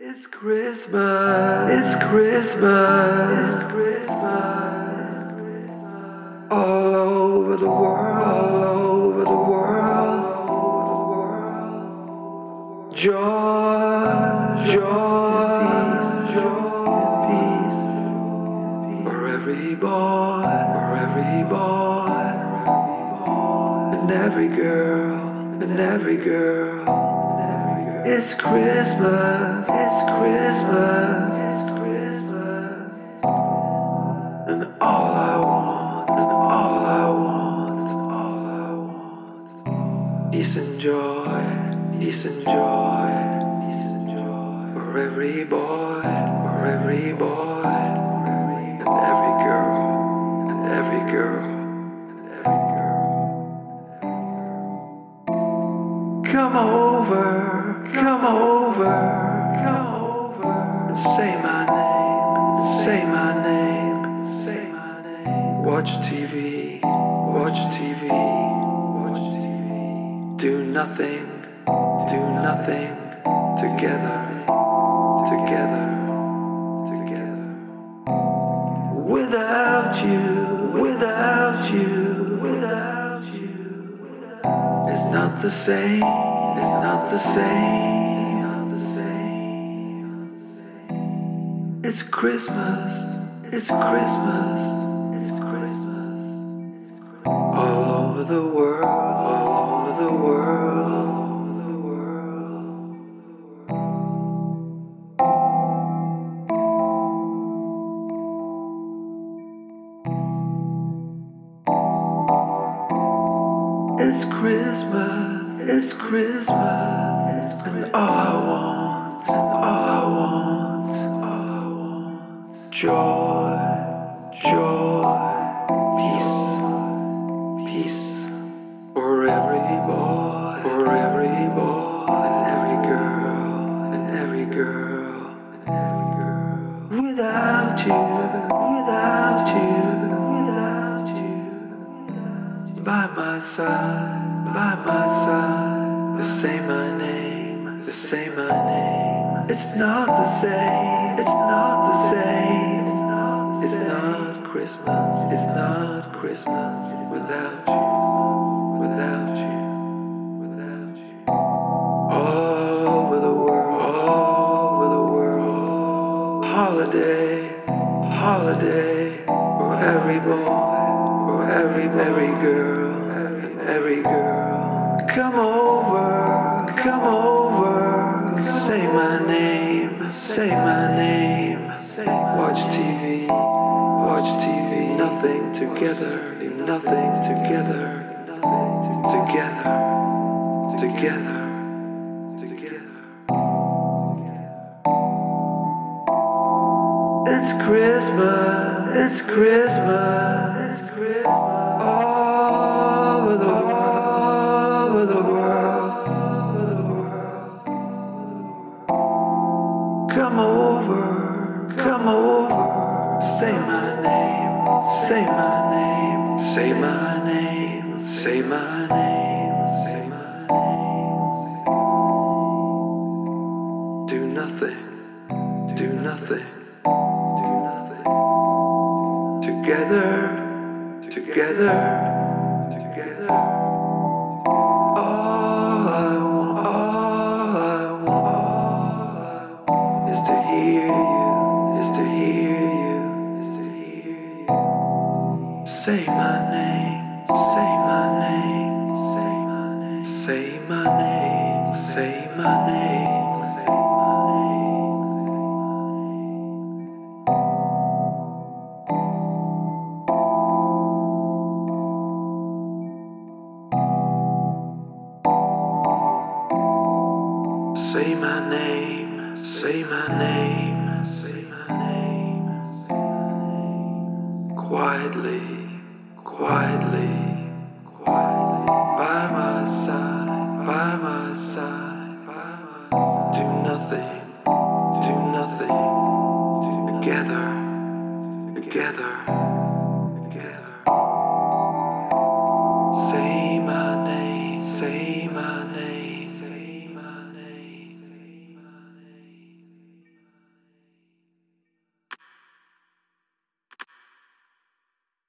It's Christmas, it's Christmas, it's Christmas. All over the world, all over the world, joy, joy, peace, for every boy, and every girl, and every girl. It's Christmas, it's Christmas, it's Christmas. And all I want, and all I want, and all I want, peace and joy, peace and joy, peace and joy. For every boy, for every boy, and every girl, and every girl, and every girl. Come over, come over, come over, and say my name, and say my name, and say my name. Watch TV, watch TV, watch TV. Do nothing, together, together, together. Without you, without you, without you. It's not the same, it's not the same, it's not the same. It's Christmas, it's Christmas, it's Christmas. All over the world, all over the world, all over the world. It's Christmas, it's Christmas, and all I want, and all I want, all I want, joy, joy, peace, peace, for every boy, and every girl, and every girl, and every girl. Without you, without you, without you. By my side, by my side, to say my name, to say my name. It's not the same, it's not the same, it's not Christmas, it's not Christmas without you, without you, without you. All over the world, all over the world, holiday, holiday, for every boy. For every girl, and every girl. Come over, come over. Say my name, say my name. Watch TV, watch TV. Nothing together, do nothing together, together, together, together. It's Christmas, it's Christmas, it's Christmas. All over the world, all over the world, all over the world. Come over, come over. Say my name, say my name, say my name, say my name, say my name. Do nothing, do nothing. Together, together, together. All I want is to hear you, is to hear you, is to hear you. Say my name, say my name, say my name, say my name, say my name. Say my name, say my name, say my name. Quietly, quietly, quietly. By my side, by my side.